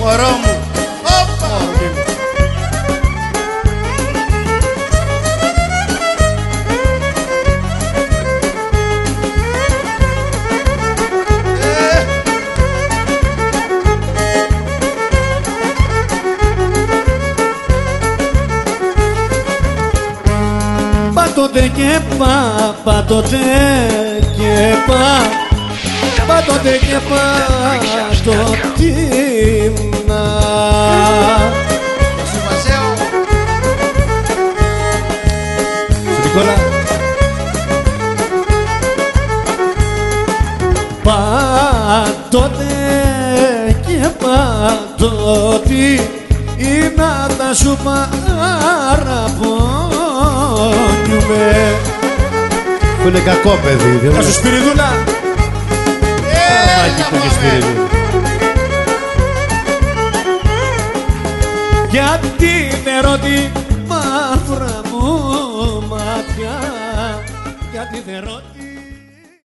Μωρό μου. Όπα. Πάντοτε και πάντοτε και πάντοτε και πάντοτινα. Συμμαζέω. Σου Νικόλα. Πάντοτε και πάντοτε είναι τα σου παραπονιούμε. Που είναι κακό παιδί. Θα σου Σπυριδούλα. Μάκη που και Σπυριδούλα. Γιατί δεν ρωτή μαύρα μου μάτια, γιατί δεν ρωτή